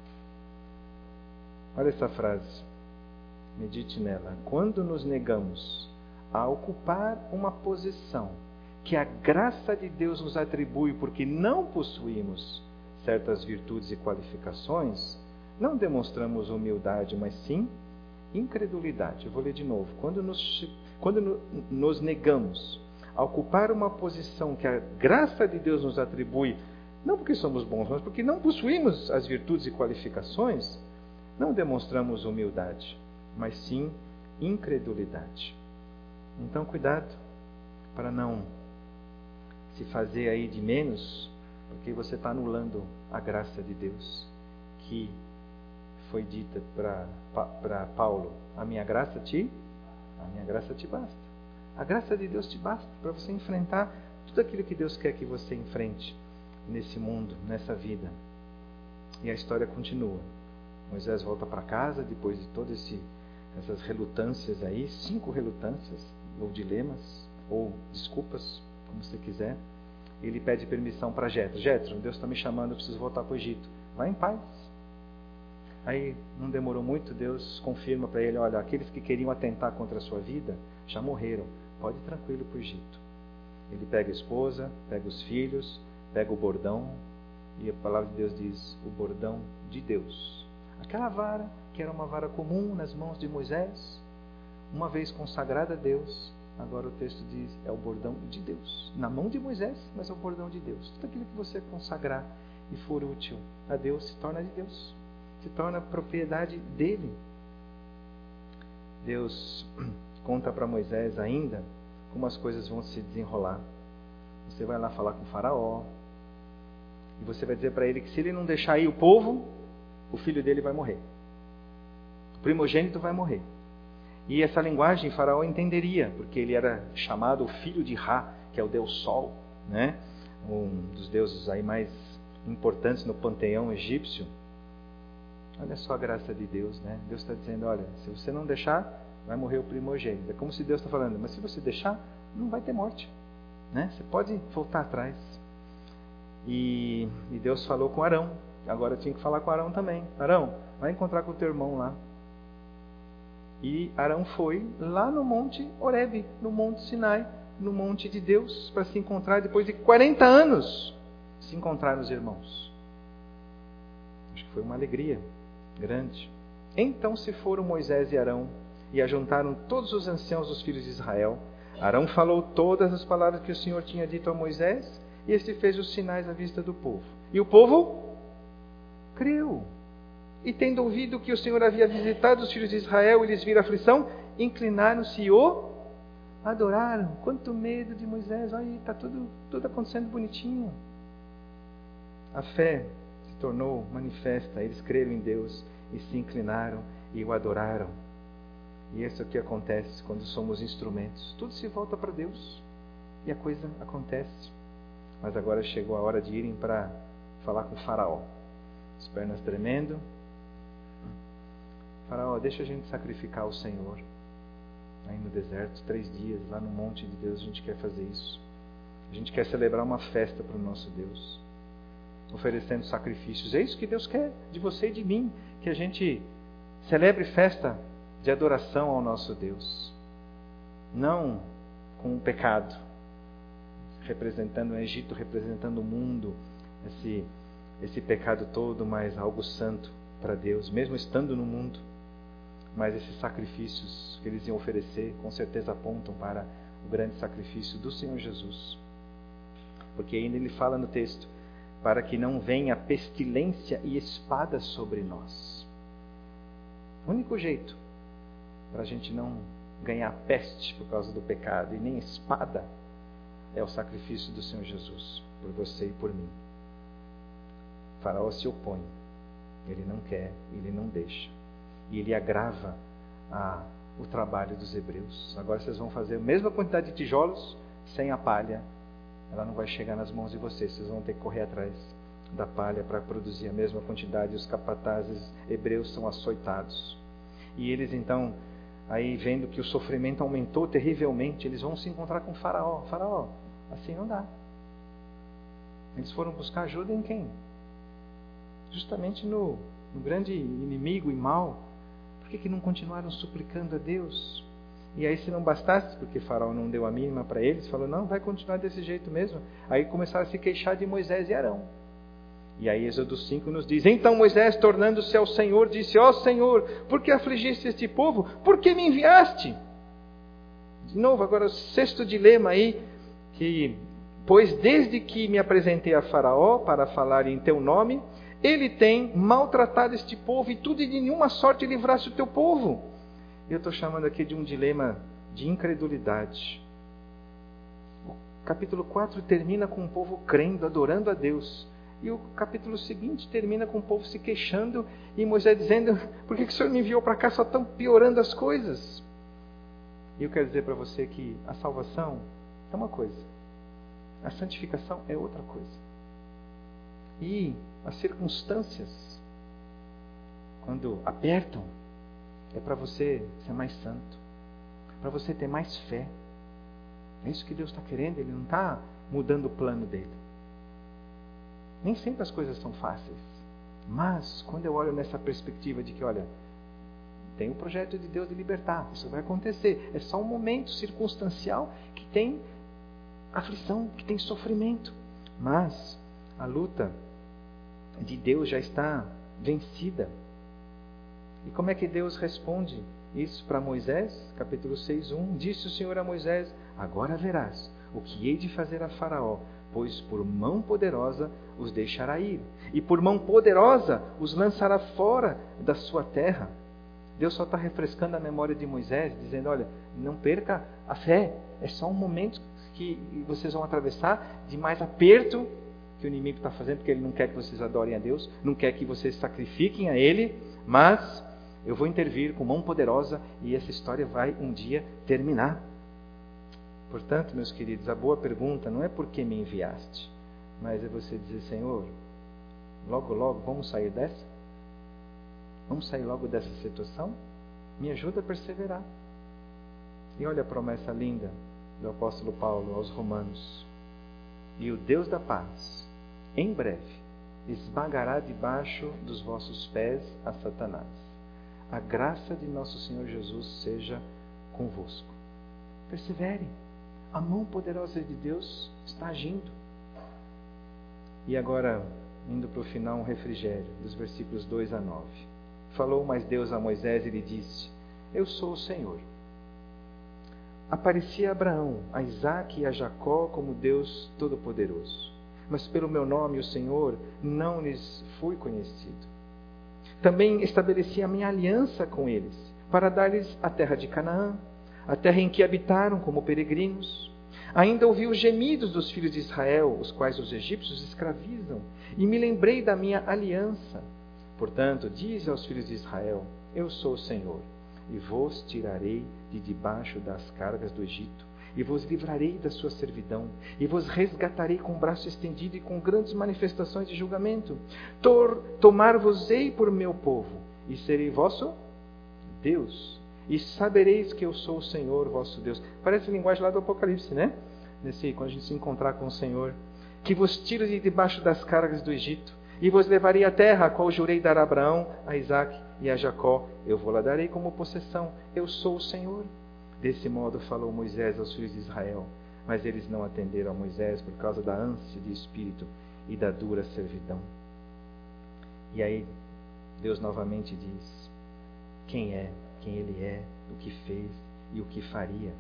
Olha essa frase, medite nela. Quando nos negamos a ocupar uma posição que a graça de Deus nos atribui porque não possuímos certas virtudes e qualificações, não demonstramos humildade, mas sim incredulidade. Eu vou ler de novo. Quando nos, quando no, nos negamos a ocupar uma posição que a graça de Deus nos atribui, não porque somos bons, mas porque não possuímos as virtudes e qualificações, não demonstramos humildade, mas sim incredulidade. Então, cuidado para não se fazer aí de menos, porque você está anulando a graça de Deus, que foi dita para Paulo: a minha graça te, a minha graça te basta. A graça de Deus te basta para você enfrentar tudo aquilo que Deus quer que você enfrente nesse mundo, nessa vida. E a história continua. Moisés volta para casa depois de todas esse, essas relutâncias aí, cinco relutâncias, ou dilemas, ou desculpas, como você quiser. Ele pede permissão para Jetro. Jetro, Deus está me chamando, eu preciso voltar para o Egito. Vai em paz. Aí não demorou muito, Deus confirma para ele: olha, aqueles que queriam atentar contra a sua vida já morreram. Pode ir tranquilo para o Egito. Ele pega a esposa, pega os filhos, pega o bordão, e a palavra de Deus diz: o bordão de Deus. Aquela vara que era uma vara comum nas mãos de Moisés, uma vez consagrada a Deus, agora o texto diz: é o bordão de Deus. Na mão de Moisés, mas é o bordão de Deus. Tudo aquilo que você consagrar e for útil a Deus se torna de Deus, se torna propriedade dele. Deus conta para Moisés ainda como as coisas vão se desenrolar. Você vai lá falar com o faraó, e você vai dizer para ele que se ele não deixar ir o povo, o filho dele vai morrer. O primogênito vai morrer. E essa linguagem faraó entenderia, porque ele era chamado o filho de Ra, que é o deus Sol, né? Um dos deuses aí mais importantes no panteão egípcio. Olha só a graça de Deus, né? Deus está dizendo: olha, se você não deixar, vai morrer o primogênito. É como se Deus está falando: mas se você deixar, não vai ter morte, né? Você pode voltar atrás. E, e Deus falou com Arão. Agora tinha que falar com Arão também. Arão, vai encontrar com o teu irmão lá. E Arão foi lá no monte Horebe, no monte Sinai, no monte de Deus, para se encontrar. Depois de quarenta anos, se encontraram os irmãos. Acho que foi uma alegria grande. Então se foram Moisés e Arão, e ajuntaram todos os anciãos dos filhos de Israel. Arão falou todas as palavras que o Senhor tinha dito a Moisés, e este fez os sinais à vista do povo. E o povo creu. E tendo ouvido que o Senhor havia visitado os filhos de Israel e lhes viram aflição, inclinaram-se e o adoraram. Quanto medo de Moisés! Olha aí, está tudo, tudo acontecendo bonitinho. A fé se tornou manifesta. Eles creram em Deus e se inclinaram e o adoraram. E isso é o que acontece quando somos instrumentos. Tudo se volta para Deus e a coisa acontece. Mas agora chegou a hora de irem para falar com o faraó. As pernas tremendo. Faraó, deixa a gente sacrificar o Senhor. Aí no deserto, três dias, lá no monte de Deus, a gente quer fazer isso. A gente quer celebrar uma festa para o nosso Deus, oferecendo sacrifícios. É isso que Deus quer de você e de mim, que a gente celebre festa de adoração ao nosso Deus. Não com o pecado, representando o Egito, representando o mundo, esse, esse pecado todo, mas algo santo para Deus, mesmo estando no mundo. Mas esses sacrifícios que eles iam oferecer, com certeza apontam para o grande sacrifício do Senhor Jesus. Porque ainda ele fala no texto, para que não venha pestilência e espada sobre nós. O único jeito para a gente não ganhar peste por causa do pecado e nem espada é o sacrifício do Senhor Jesus, por você e por mim. O faraó se opõe, ele não quer, ele não deixa. E ele agrava a, o trabalho dos hebreus. Agora vocês vão fazer a mesma quantidade de tijolos sem a palha. Ela não vai chegar nas mãos de vocês. Vocês vão ter que correr atrás da palha para produzir a mesma quantidade. Os capatazes hebreus são açoitados. E eles então, aí vendo que o sofrimento aumentou terrivelmente, eles vão se encontrar com o faraó. Faraó, assim não dá. Eles foram buscar ajuda em quem? Justamente no, no grande inimigo e mal. Por que, que não continuaram suplicando a Deus? E aí, se não bastasse, porque Faraó não deu a mínima para eles, falou, não, vai continuar desse jeito mesmo. Aí começaram a se queixar de Moisés e Arão. E aí Êxodo cinco nos diz, então Moisés, tornando-se ao Senhor, disse, ó Senhor, por que afligiste este povo? Por que me enviaste? De novo, agora o sexto dilema aí, que, pois desde que me apresentei a Faraó para falar em teu nome, ele tem maltratado este povo e tu de nenhuma sorte livraste o teu povo. Eu estou chamando aqui de um dilema de incredulidade. O capítulo quatro termina com o povo crendo, adorando a Deus. E o capítulo seguinte termina com o povo se queixando e Moisés dizendo, por que, que o Senhor me enviou para cá? Só estão piorando as coisas. E eu quero dizer para você que a salvação é uma coisa. A santificação é outra coisa. E as circunstâncias, quando apertam, é para você ser mais santo, para você ter mais fé. É isso que Deus está querendo, Ele não está mudando o plano dele. Nem sempre as coisas são fáceis, mas quando eu olho nessa perspectiva de que, olha, tem o projeto de Deus de libertar, isso vai acontecer, é só um momento circunstancial que tem aflição, que tem sofrimento, mas a luta de Deus já está vencida. E como é que Deus responde isso para Moisés? Capítulo seis, um. Disse o Senhor a Moisés, agora verás o que hei de fazer a Faraó, pois por mão poderosa os deixará ir, e por mão poderosa os lançará fora da sua terra. Deus só está refrescando a memória de Moisés, dizendo, olha, não perca a fé, é só um momento que vocês vão atravessar de mais aperto que o inimigo está fazendo, porque ele não quer que vocês adorem a Deus, não quer que vocês sacrifiquem a Ele, mas eu vou intervir com mão poderosa e essa história vai um dia terminar. Portanto, meus queridos, a boa pergunta não é por que me enviaste, mas é você dizer, Senhor, logo, logo, vamos sair dessa? Vamos sair logo dessa situação? Me ajuda a perseverar. E olha a promessa linda do apóstolo Paulo aos Romanos. E o Deus da paz, em breve, esmagará debaixo dos vossos pés a Satanás. A graça de nosso Senhor Jesus seja convosco. Persevere. A mão poderosa de Deus está agindo. E agora, indo para o final, um refrigério, dos versículos dois a nove. Falou mais Deus a Moisés e lhe disse, eu sou o Senhor. Aparecia a Abraão, a Isaque e a Jacó como Deus Todo-Poderoso. Mas pelo meu nome, o Senhor, não lhes fui conhecido. Também estabeleci a minha aliança com eles, para dar-lhes a terra de Canaã, a terra em que habitaram como peregrinos. Ainda ouvi os gemidos dos filhos de Israel, os quais os egípcios escravizam, e me lembrei da minha aliança. Portanto, diz aos filhos de Israel, eu sou o Senhor, e vos tirarei de debaixo das cargas do Egito, e vos livrarei da sua servidão, e vos resgatarei com o braço estendido e com grandes manifestações de julgamento. Tomar-vos-ei por meu povo, e serei vosso Deus, e sabereis que eu sou o Senhor vosso Deus. Parece a linguagem lá do Apocalipse, né? Nesse, quando a gente se encontrar com o Senhor. Que vos tiro de debaixo das cargas do Egito, e vos levarei à terra, a qual jurei dar a Abraão, a Isaque e a Jacó. Eu vou lá darei como possessão. Eu sou o Senhor. Desse modo falou Moisés aos filhos de Israel, mas eles não atenderam a Moisés por causa da ânsia de espírito e da dura servidão. E aí Deus novamente diz, quem é quem Ele é, o que fez e o que faria.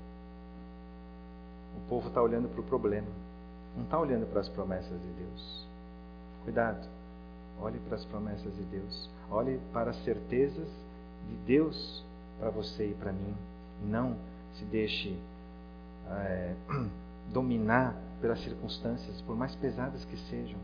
O povo está olhando para o problema, não está olhando para as promessas de Deus. Cuidado, olhe para as promessas de Deus, olhe para as certezas de Deus para você e para mim. Não se deixe é, dominar pelas circunstâncias, por mais pesadas que sejam.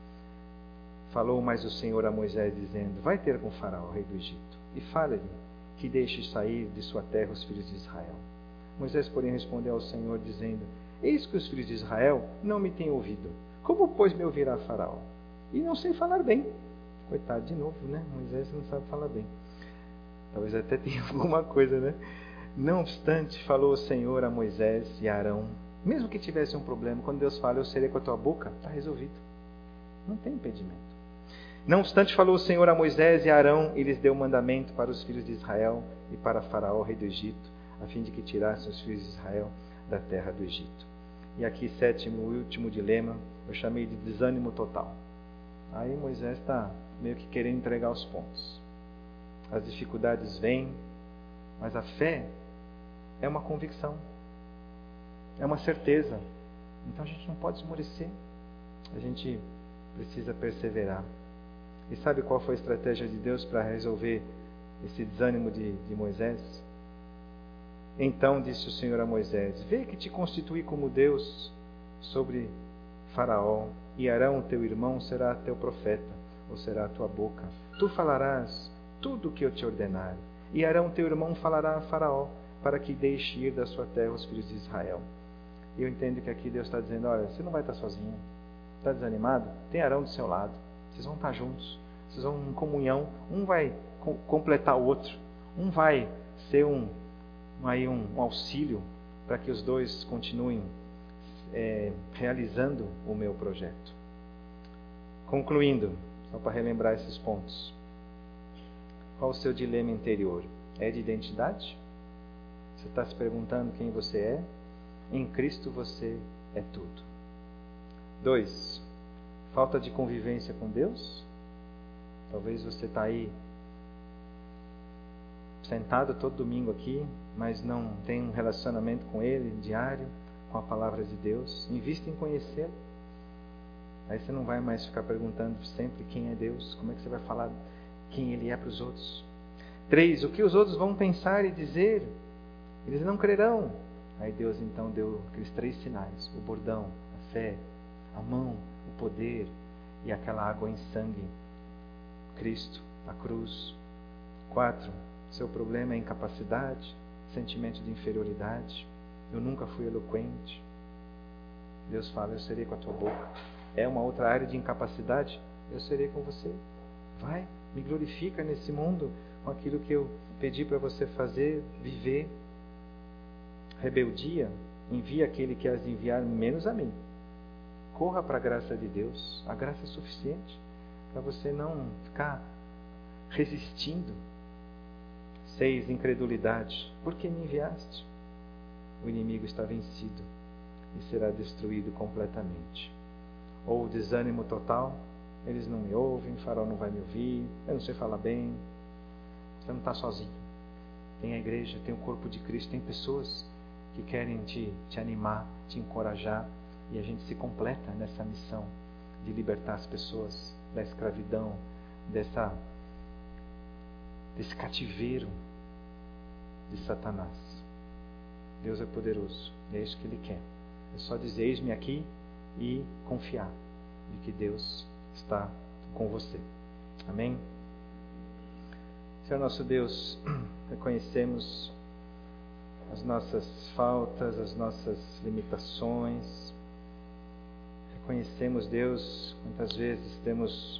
Falou mais o Senhor a Moisés, dizendo: vai ter com Faraó, rei do Egito, e fale-lhe que deixe sair de sua terra os filhos de Israel. Moisés, porém, respondeu ao Senhor, dizendo: eis que os filhos de Israel não me têm ouvido. Como, pois, me ouvirá Faraó? E não sei falar bem. Coitado de novo, né? Moisés não sabe falar bem. Talvez até tenha alguma coisa, né? Não obstante, falou o Senhor a Moisés e a Arão, mesmo que tivesse um problema, quando Deus fala, eu serei com a tua boca, está resolvido. Não tem impedimento. Não obstante, falou o Senhor a Moisés e a Arão, e lhes deu mandamento para os filhos de Israel e para Faraó, rei do Egito, a fim de que tirassem os filhos de Israel da terra do Egito. E aqui, sétimo e último dilema, eu chamei de desânimo total. Aí Moisés está meio que querendo entregar os pontos. As dificuldades vêm, mas a fé é uma convicção, é uma certeza. Então a gente não pode esmorecer, a gente precisa perseverar. E sabe qual foi a estratégia de Deus para resolver esse desânimo de, de Moisés? Então disse o Senhor a Moisés: vê que te constituí como Deus sobre Faraó, e Arão, teu irmão, será teu profeta, ou será a tua boca. Tu falarás tudo o que eu te ordenar, e Arão, teu irmão, falará a Faraó, para que deixe ir da sua terra os filhos de Israel. E eu entendo que aqui Deus está dizendo: olha, você não vai estar sozinho, está desanimado? Tem Arão do seu lado, vocês vão estar juntos, vocês vão em comunhão, um vai co- completar o outro, um vai ser um, aí um, um auxílio para que os dois continuem é, realizando o meu projeto. Concluindo, só para relembrar esses pontos, qual o seu dilema interior? É de identidade? Você está se perguntando quem você é? Em Cristo você é tudo. Dois, falta de convivência com Deus? Talvez você está aí sentado todo domingo aqui, mas não tem um relacionamento com Ele diário, com a palavra de Deus. Invista em conhecê-lo. Aí você não vai mais ficar perguntando sempre quem é Deus. Como é que você vai falar quem Ele é para os outros? Três, o que os outros vão pensar e dizer? Eles não crerão. Aí Deus então deu aqueles três sinais: o bordão, a fé, a mão, o poder e aquela água em sangue. Cristo, a cruz. Quatro, seu problema é incapacidade, sentimento de inferioridade. Eu nunca fui eloquente. Deus fala: eu serei com a tua boca. É uma outra área de incapacidade? Eu serei com você. Vai, me glorifica nesse mundo com aquilo que eu pedi para você fazer, viver. Rebeldia, envia aquele que as enviar, menos a mim. Corra para a graça de Deus. A graça é suficiente para você não ficar resistindo. Seis, incredulidade. Por que me enviaste? O inimigo está vencido e será destruído completamente. Ou desânimo total. Eles não me ouvem, Faraó não vai me ouvir, eu não sei falar bem. Você não está sozinho. Tem a igreja, tem o corpo de Cristo, tem pessoas que querem te, te animar, te encorajar, e a gente se completa nessa missão de libertar as pessoas da escravidão, dessa, desse cativeiro de Satanás. Deus é poderoso, é isso que Ele quer. É só dizer: eis-me aqui, e confiar de que Deus está com você. Amém? Senhor nosso Deus, reconhecemos as nossas faltas, as nossas limitações. Reconhecemos, Deus, muitas vezes temos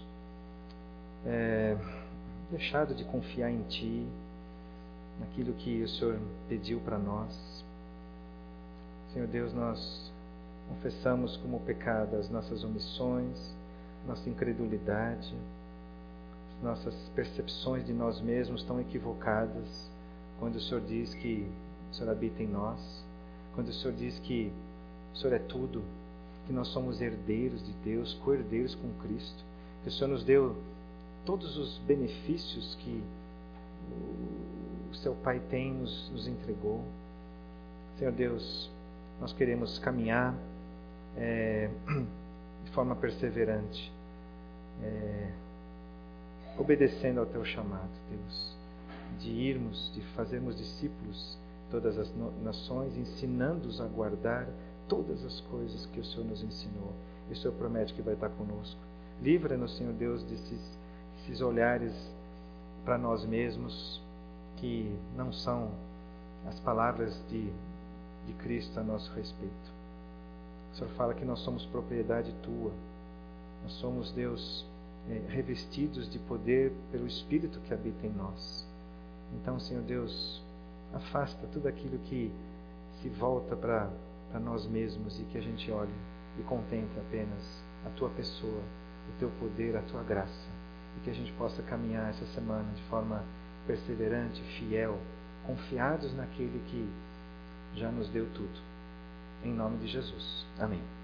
é, deixado de confiar em Ti, naquilo que o Senhor pediu para nós. Senhor Deus, nós confessamos como pecado as nossas omissões, nossa incredulidade, as nossas percepções de nós mesmos tão equivocadas, quando o Senhor diz que o Senhor habita em nós, quando o Senhor diz que o Senhor é tudo, que nós somos herdeiros de Deus, co-herdeiros com Cristo, que o Senhor nos deu todos os benefícios que o seu Pai tem, nos, nos entregou. Senhor Deus, nós queremos caminhar é, de forma perseverante, é, obedecendo ao teu chamado, Deus, de irmos, de fazermos discípulos de todas as nações, ensinando-os a guardar todas as coisas que o Senhor nos ensinou. E o Senhor promete que vai estar conosco. Livra-nos, Senhor Deus, desses, desses olhares para nós mesmos, que não são as palavras de, de Cristo a nosso respeito. O Senhor fala que nós somos propriedade tua. Nós somos, Deus, é, revestidos de poder pelo Espírito que habita em nós. Então, Senhor Deus, afasta tudo aquilo que se volta para para nós mesmos, e que a gente olhe e contemple apenas a tua pessoa, o teu poder, a tua graça, e que a gente possa caminhar essa semana de forma perseverante, fiel, confiados naquele que já nos deu tudo. Em nome de Jesus. Amém.